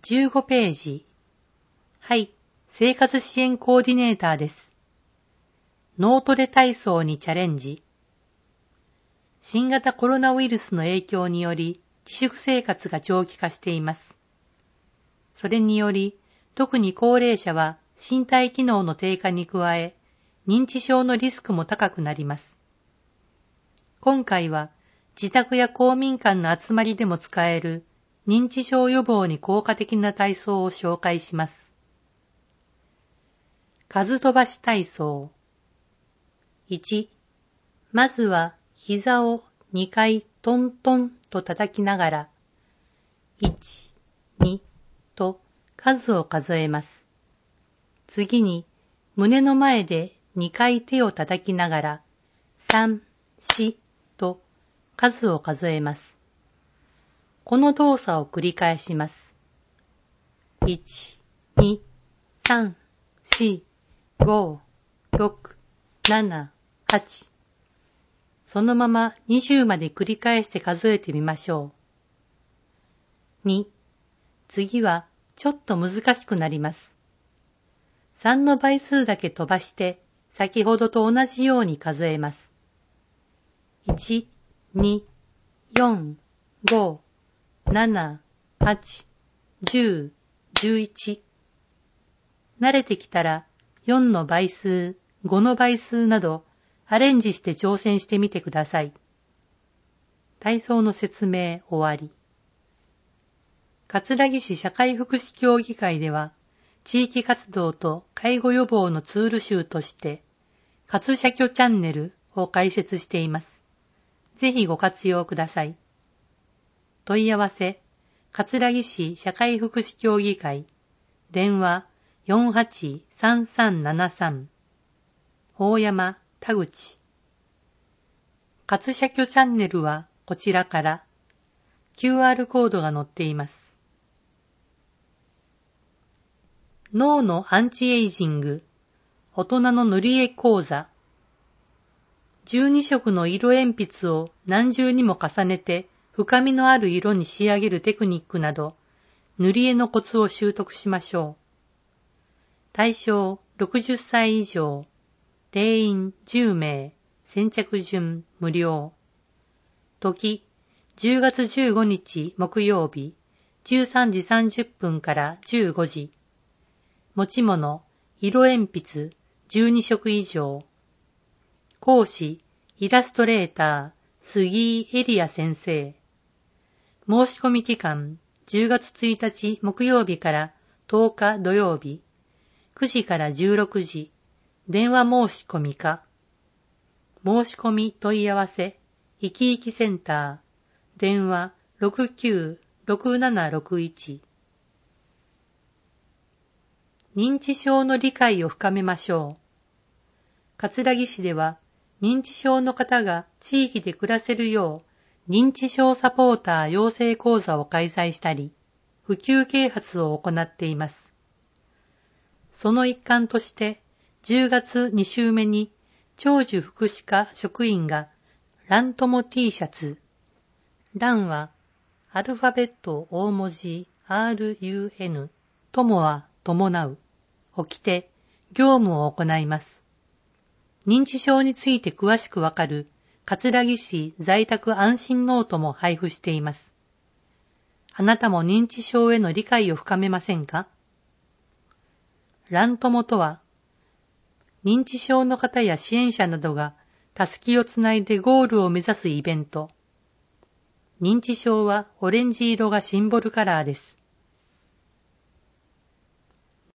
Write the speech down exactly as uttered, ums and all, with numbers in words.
じゅうごページ。はい、生活支援コーディネーターです。脳トレ体操にチャレンジ。新型コロナウイルスの影響により自粛生活が長期化しています。それにより、特に高齢者は身体機能の低下に加え、認知症のリスクも高くなります。今回は自宅や公民館の集まりでも使える認知症予防に効果的な体操を紹介します。数飛ばし体操。いち、まずは膝をにかいトントンと叩きながら、いち、にと数を数えます。次に胸の前でにかい手を叩きながら、さん、よんと数を数えます。この動作を繰り返します。いち、に、さん、よん、ご、ろく、なな、はち。そのままにじゅうまで繰り返して数えてみましょう。に、次はちょっと難しくなります。さんの倍数だけ飛ばして先ほどと同じように数えます。いち、に、よん、ご、なな、はち、じゅう、じゅういち。慣れてきたらよんの倍数、ごの倍数などアレンジして挑戦してみてください。体操の説明終わり。葛城市社会福祉協議会では、地域活動と介護予防のツール集として、葛社居チャンネルを開設しています。ぜひご活用ください。問い合わせ、葛城市社会福祉協議会、電話よんはちさんさんななさん、大山田口。葛社居チャンネルはこちらから キューアール コードが載っています。脳のアンチエイジング、大人の塗り絵講座。じゅうにしょくの色鉛筆を何重にも重ねて深みのある色に仕上げるテクニックなど、塗り絵のコツを習得しましょう。対象ろくじゅっさい以上、定員じゅうめい、先着順無料。時、じゅうがつじゅうごにち木曜日、じゅうさんじさんじゅっぷんからじゅうごじ。持ち物、色鉛筆じゅうにしょく以上。講師、イラストレーター、杉井エリア先生。申し込み期間、じゅうがつついたち木曜日からとおか土曜日、くじからじゅうろくじ、電話申し込みか。申し込み問い合わせ、いきいきセンター、電話ろくきゅうろくななろくいち。認知症の理解を深めましょう。葛城市では、認知症の方が地域で暮らせるよう、認知症サポーター養成講座を開催したり、普及啓発を行っています。その一環として、じゅうがつに週目に、長寿福祉課職員が、ラン友 T シャツ、ランは、アルファベット大文字 アールユーエヌ、友は伴う、を着て、業務を行います。認知症について詳しくわかる、葛城市在宅安心ノートも配布しています。あなたも認知症への理解を深めませんか？ラン友とは、認知症の方や支援者などが、たすきをつないでゴールを目指すイベント。認知症はオレンジ色がシンボルカラーです。